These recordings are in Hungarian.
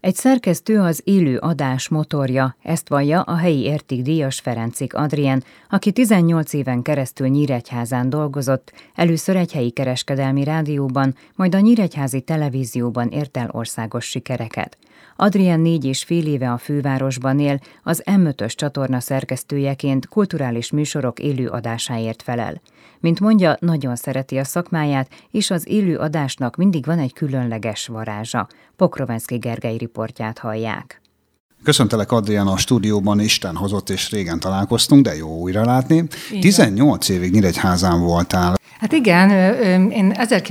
Egy szerkesztő az élő adás motorja, ezt vallja a helyi értékdíjas Ferencik Adrien, aki 18 éven keresztül Nyíregyházán dolgozott, először egy helyi kereskedelmi rádióban, majd a nyíregyházi televízióban ért el országos sikereket. Adrien 4,5 éve a fővárosban él, az M5-ös csatorna szerkesztőjeként kulturális műsorok élő adásáért felel. Mint mondja, nagyon szereti a szakmáját, és az élő adásnak mindig van egy különleges varázsa. Pokrovenszky Gergely riportját hallják. Köszöntelek, Adrien, a stúdióban. Isten hozott, és régen találkoztunk, de jó újra látni. Igen. 18 évig Nyíregyházán voltál. Hát igen, én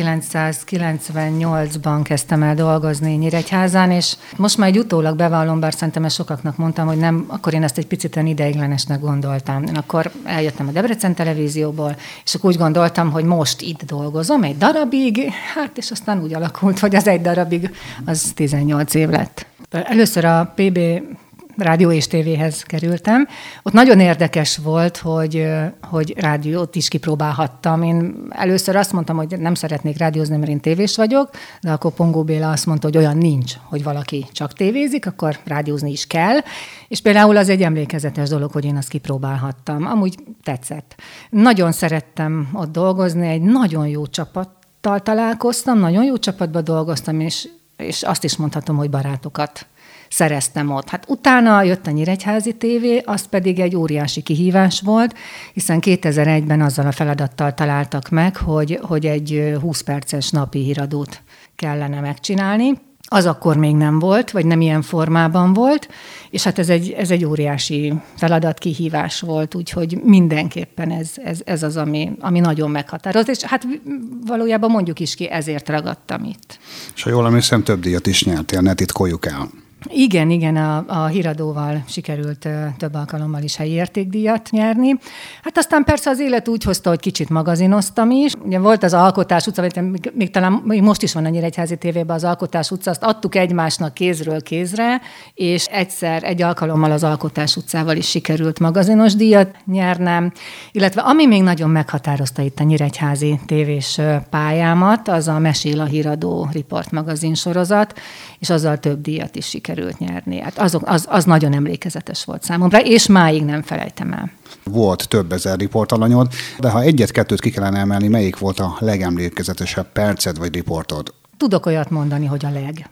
1998-ban kezdtem el dolgozni Nyíregyházán, és most már egy utólag bevallom, bár szerintem ezt sokaknak mondtam, hogy nem, akkor én ezt egy picit olyan ideiglenesnek gondoltam. Én akkor eljöttem a Debrecen televízióból, és akkor úgy gondoltam, hogy most itt dolgozom egy darabig, hát és aztán úgy alakult, hogy az egy darabig az 18 év lett. Először a PB rádió és tévéhez kerültem. Ott nagyon érdekes volt, hogy rádiót is kipróbálhattam. Én először azt mondtam, hogy nem szeretnék rádiózni, mert én tévés vagyok, de akkor Pongó Béla azt mondta, hogy olyan nincs, hogy valaki csak tévézik, akkor rádiózni is kell. És például az egy emlékezetes dolog, hogy én azt kipróbálhattam. Amúgy tetszett. Nagyon szerettem ott dolgozni, egy nagyon jó csapattal találkoztam, nagyon jó csapatban dolgoztam, és azt is mondhatom, hogy barátokat szereztem ott. Hát utána jött a Nyíregyházi tévé, az pedig egy óriási kihívás volt, hiszen 2001-ben azzal a feladattal találtak meg, hogy egy 20 perces napi híradót kellene megcsinálni. Az akkor még nem volt, vagy nem ilyen formában volt, és hát ez egy óriási feladat, kihívás volt, úgyhogy mindenképpen ez az, ami nagyon meghatározott, és hát valójában mondjuk is ki, ezért ragadtam itt. És ha jól emlékszem, több díjat is nyertél, ne titkoljuk el. Igen, a híradóval sikerült több alkalommal is helyi értékdíjat nyerni. Hát aztán persze az élet úgy hozta, hogy kicsit magazinoztam is. Ugye volt az Alkotás utca, még talán most is van a Nyíregyházi tévében az Alkotás utca, azt adtuk egymásnak kézről kézre, és egy alkalommal az Alkotás utcával is sikerült magazinos díjat nyernem. Illetve ami még nagyon meghatározta itt a Nyíregyházi tévés pályámat, az a Mesél a híradó riportmagazin sorozat, és azzal több díjat is sikerült nyerni. Hát az nagyon emlékezetes volt számomra, és máig nem felejtem el. Volt több ezer riportalanyod, de ha egyet-kettőt ki kellene emelni, melyik volt a legemlékezetesebb perced vagy riportod? Tudok olyat mondani, hogy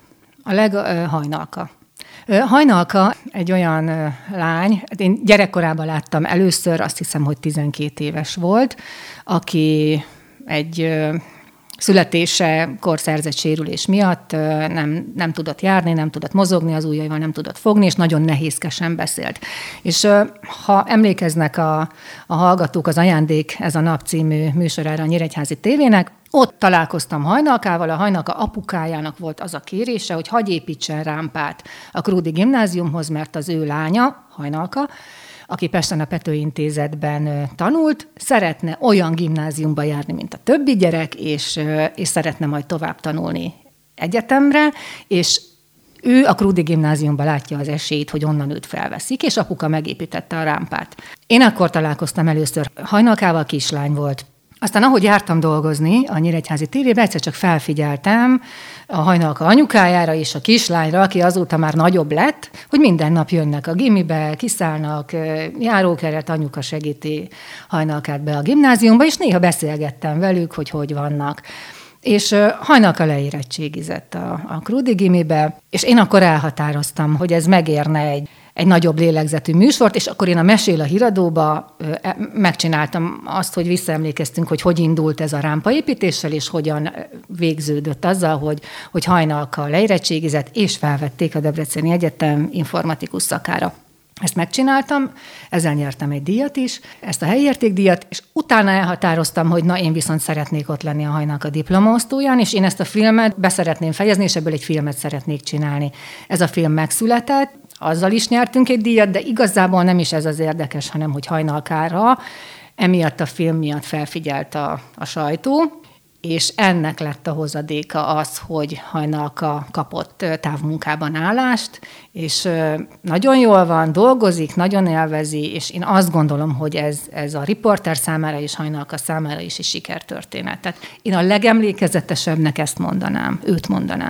a leg Hajnalka. Hajnalka egy olyan lány, én gyerekkorában láttam először, azt hiszem, hogy 12 éves volt, aki egy születésekor szerzett sérülés miatt nem tudott járni, nem tudott mozogni, az ujjaival nem tudott fogni, és nagyon nehézkesen beszélt. És ha emlékeznek a hallgatók az Ajándék, ez a nap című műsorára a Nyíregyházi tévének, ott találkoztam Hajnalkával, a Hajnalka apukájának volt az a kérése, hogy hagyj építsen rámpát a Krúdi gimnáziumhoz, mert az ő lánya, Hajnalka, aki Pesten a Pető Intézetben tanult, szeretne olyan gimnáziumba járni, mint a többi gyerek, és szeretne majd tovább tanulni egyetemre, és ő a Krúdi gimnáziumban látja az esélyt, hogy onnan őt felveszik, és apuka megépítette a rámpát. Én akkor találkoztam először Hajnalkával, kislány volt. Aztán, ahogy jártam dolgozni a Nyíregyházi tévében, egyszer csak felfigyeltem a Hajnalka anyukájára és a kislányra, aki azóta már nagyobb lett, hogy minden nap jönnek a gimibe, kiszállnak, járókeret, anyuka segíti Hajnalkát be a gimnáziumba, és néha beszélgettem velük, hogy vannak. És Hajnalka leérettségizett a Krúdi gimibe, és én akkor elhatároztam, hogy ez megérne egy nagyobb lélegzetű műsort, és akkor én a Mesél a híradóba megcsináltam azt, hogy visszaemlékeztünk, hogy indult ez a rámpaépítéssel, és hogyan végződött azzal, hogy Hajnalka leérettségizett, és felvették a Debreceni Egyetem informatikus szakára. Ezt megcsináltam, ezzel nyertem egy díjat is, ezt a helyi értékdíjat, és utána elhatároztam, hogy én viszont szeretnék ott lenni a Hajnalka diplomaosztóján, és én ezt a filmet beszeretném fejezni, és ebből egy filmet szeretnék csinálni. Ez a film megszületett, azzal is nyertünk egy díjat, de igazából nem is ez az érdekes, hanem hogy Hajnalkára emiatt a film miatt felfigyelt a sajtó, és ennek lett a hozadéka az, hogy Hajnalka kapott távmunkában állást, és nagyon jól van, dolgozik, nagyon élvezi, és én azt gondolom, hogy ez a riporter számára és Hajnalka számára is egy sikertörténet. Tehát én a legemlékezetesebbnek ezt mondanám, őt mondanám.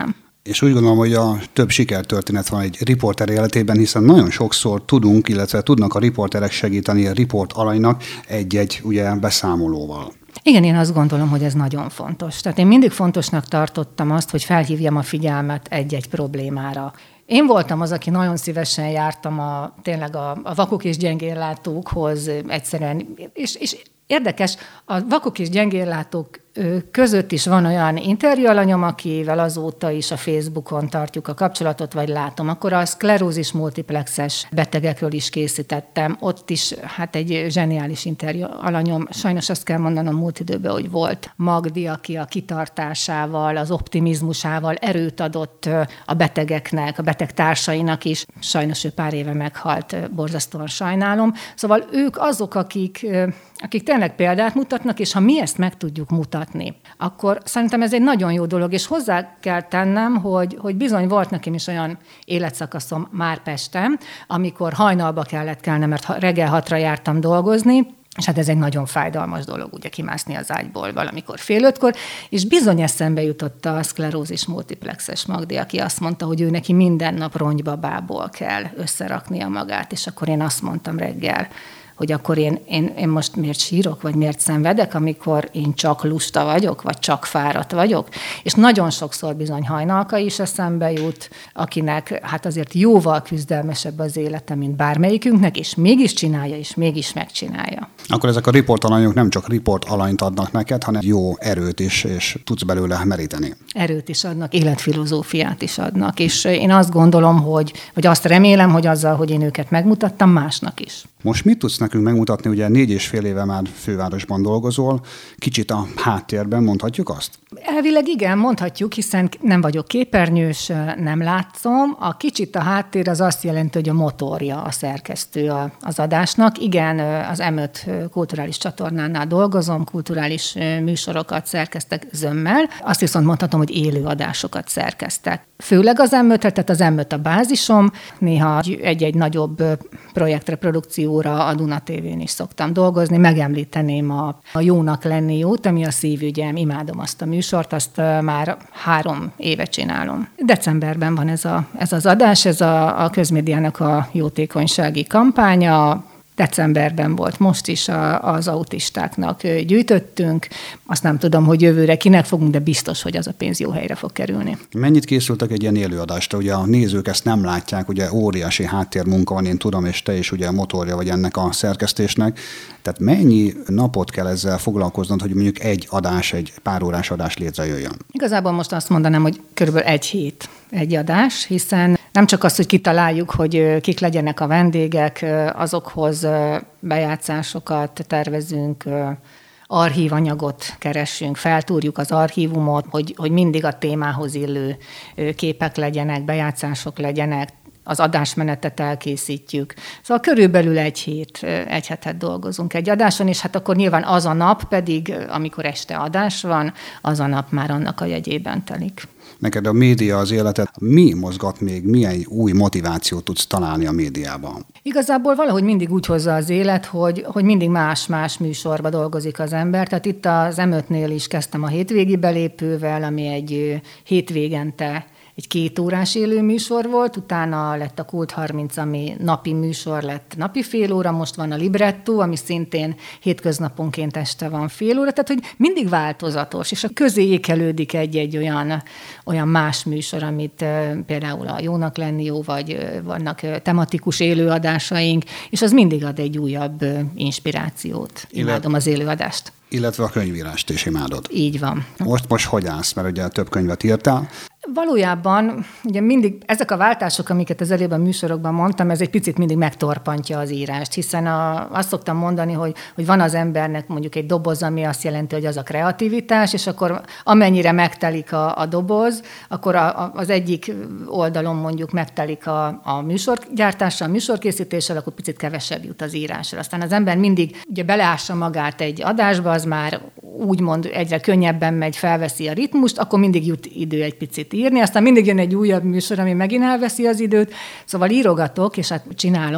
És úgy gondolom, hogy a több sikertörténet van egy riporter életében, hiszen nagyon sokszor tudunk, illetve tudnak a riporterek segíteni a riport alanynak egy-egy ugye beszámolóval. Igen, én azt gondolom, hogy ez nagyon fontos. Tehát én mindig fontosnak tartottam azt, hogy felhívjam a figyelmet egy-egy problémára. Én voltam az, aki nagyon szívesen jártam tényleg a vakok és gyengéllátókhoz egyszerűen, és érdekes, a vakok és gyengéllátók között is van olyan interjúalanyom, akivel azóta is a Facebookon tartjuk a kapcsolatot, vagy látom. Akkor a szklerózis multiplexes betegekről is készítettem. Ott is hát egy zseniális interjúalanyom. Sajnos azt kell mondanom múlt időben, hogy volt Magdi, aki a kitartásával, az optimizmusával erőt adott a betegeknek, a betegtársainak is. Sajnos ő pár éve meghalt, borzasztóan sajnálom. Szóval ők azok, akik tényleg példát mutatnak, és ha mi ezt meg tudjuk mutatni, akkor szerintem ez egy nagyon jó dolog, és hozzá kell tennem, hogy bizony volt nekem is olyan életszakaszom már Pesten, amikor hajnalba kellett kelnem, mert reggel 6-ra jártam dolgozni, és hát ez egy nagyon fájdalmas dolog, ugye kimászni az ágyból valamikor 4:30, és bizony eszembe jutott a szklerózis multiplexes Magdi, aki azt mondta, hogy ő neki minden nap rongyabából kell összeraknia magát, és akkor én azt mondtam reggel, hogy akkor én most miért sírok, vagy miért szenvedek, amikor én csak lusta vagyok, vagy csak fáradt vagyok. És nagyon sokszor bizony hajnalka is eszembe jut, akinek hát azért jóval küzdelmesebb az élete, mint bármelyikünknek, és mégis csinálja, és mégis megcsinálja. Akkor ezek a riportalanyok nem csak riportalanyt adnak neked, hanem jó erőt is, és tudsz belőle meríteni. Erőt is adnak, életfilozófiát is adnak, és én azt gondolom, vagy azt remélem, hogy azzal, hogy én őket megmutattam, másnak is. Most mit tudsz nekünk megmutatni? Ugye 4,5 éve már fővárosban dolgozol, kicsit a háttérben, mondhatjuk azt? Elvileg igen, mondhatjuk, hiszen nem vagyok képernyős, nem látszom. A kicsit a háttér az azt jelenti, hogy a motorja, a szerkesztő az adásnak. Igen, az M5 kulturális csatornánál dolgozom, kulturális műsorokat szerkeztek zömmel. Azt viszont mondhatom, hogy élő adásokat szerkeztek. Főleg az M5-re, tehát az M5 a bázisom. Néha egy-egy nagyobb projektre, produkcióra a Duna TV-n is szoktam dolgozni. Megemlíteném a Jónak lenni jót, ami a szívügyem. Imádom azt a műsort, azt már 3 éve csinálom. Decemberben van ez az adás, ez a közmédiának a jótékonysági kampánya. Decemberben volt most is, az autistáknak gyűjtöttünk. Azt nem tudom, hogy jövőre kinek fogunk, de biztos, hogy az a pénz jó helyre fog kerülni. Mennyit készültek egy ilyen élőadásra? Ugye a nézők ezt nem látják, ugye óriási háttérmunka van, én tudom, és te is ugye a motorja vagy ennek a szerkesztésnek. Tehát mennyi napot kell ezzel foglalkoznod, hogy mondjuk egy pár órás adás létrejöjjön? Igazából most azt mondanám, hogy körülbelül egy hét egy adás, hiszen nem csak az, hogy kitaláljuk, hogy kik legyenek a vendégek, azokhoz bejátszásokat tervezünk, archívanyagot keressünk, feltúrjuk az archívumot, hogy mindig a témához illő képek legyenek, bejátszások legyenek, az adásmenetet elkészítjük. Szóval körülbelül egy hetet dolgozunk egy adáson, és hát akkor nyilván az a nap pedig, amikor este adás van, az a nap már annak a jegyében telik. Neked a média az életed, mi mozgat még, milyen új motivációt tudsz találni a médiában? Igazából valahogy mindig úgy hozza az élet, hogy mindig más-más műsorba dolgozik az ember. Tehát itt az M5-nél is kezdtem a hétvégi belépővel, ami egy hétvégente egy 2 órás élő műsor volt, utána lett a Kult 30, ami napi műsor lett napi fél óra, most van a Libretto, ami szintén hétköznaponként este van fél óra, tehát hogy mindig változatos, és a közé ékelődik egy olyan más műsor, amit például a Jónak lenni jó, vagy vannak tematikus élőadásaink, és az mindig ad egy újabb inspirációt. Imádom az élőadást. Illetve a könyvírást is imádod. Így van. Most hogy állsz, mert ugye több könyvet írtál? Valójában ugye mindig ezek a váltások, amiket az előbb a műsorokban mondtam, ez egy picit mindig megtorpantja az írást, hiszen azt szoktam mondani, hogy van az embernek mondjuk egy doboz, ami azt jelenti, hogy az a kreativitás, és akkor amennyire megtelik a doboz, akkor az egyik oldalon mondjuk megtelik a műsorgyártással, a műsorkészítéssel, akkor picit kevesebb jut az írásra. Aztán az ember mindig ugye beleássa magát egy adásba, az már úgymond egyre könnyebben megy, felveszi a ritmust, akkor mindig jut idő egy picit írni, aztán mindig jön egy újabb műsor, ami megint elveszi az időt, szóval írogatok, és hát csinálom,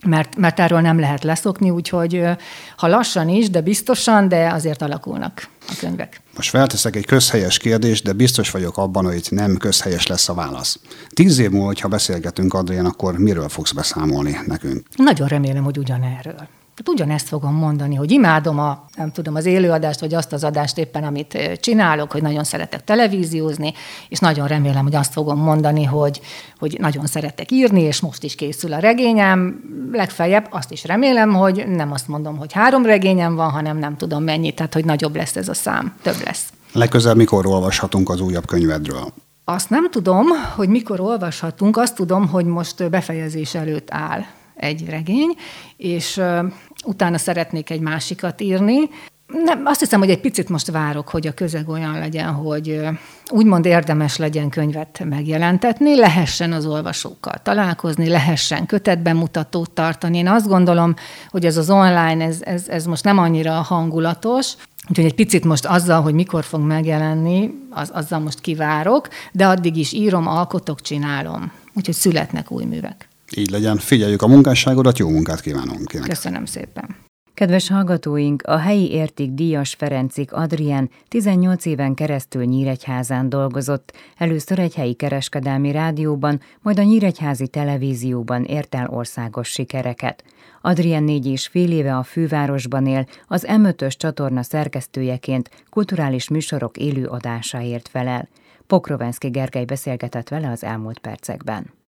mert erről nem lehet leszokni, úgyhogy ha lassan is, de biztosan, de azért alakulnak a könyvek. Most felteszek egy közhelyes kérdést, de biztos vagyok abban, hogy nem közhelyes lesz a válasz. 10 év múlva, ha beszélgetünk, Adrián, akkor miről fogsz beszámolni nekünk? Nagyon remélem, hogy ugyanerről. Ugyanezt fogom mondani, hogy imádom az élőadást, vagy azt az adást éppen, amit csinálok, hogy nagyon szeretek televíziózni, és nagyon remélem, hogy azt fogom mondani, hogy nagyon szeretek írni, és most is készül a regényem. Legfeljebb azt is remélem, hogy nem azt mondom, hogy 3 regényem van, hanem nem tudom mennyi, tehát hogy nagyobb lesz ez a szám, több lesz. Legközelebb mikor olvashatunk az újabb könyvedről? Azt nem tudom, hogy mikor olvashatunk, azt tudom, hogy most befejezés előtt áll egy regény, és utána szeretnék egy másikat írni. Nem, azt hiszem, hogy egy picit most várok, hogy a közeg olyan legyen, hogy úgymond érdemes legyen könyvet megjelentetni, lehessen az olvasókkal találkozni, lehessen kötetbemutatót tartani. Én azt gondolom, hogy ez az online, ez most nem annyira hangulatos, úgyhogy egy picit most azzal, hogy mikor fog megjelenni, azzal most kivárok, de addig is írom, alkotok, csinálom. Úgyhogy születnek új művek. Így legyen, figyeljük a munkásságodat, jó munkát kívánunk ki. Köszönöm szépen. Kedves hallgatóink, a helyi értékdíjas Ferencik Adrien 18 éven keresztül Nyíregyházán dolgozott, először egy helyi kereskedelmi rádióban, majd a nyíregyházi televízióban ért el országos sikereket. Adrien 4,5 éve a fővárosban él, az M5-ös csatorna szerkesztőjeként kulturális műsorok élő adásáért felel. Pokrovenszky Gergely beszélgetett vele az elmúlt percekben.